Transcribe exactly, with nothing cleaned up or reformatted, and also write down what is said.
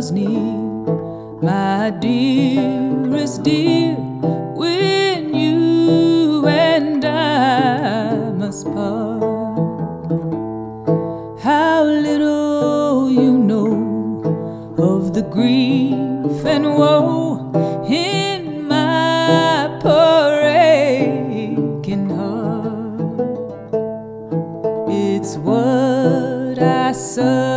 was near, my dearest dear, when you and I must part. How little you know of the grief and woe in my poor aching heart. It's what I suffer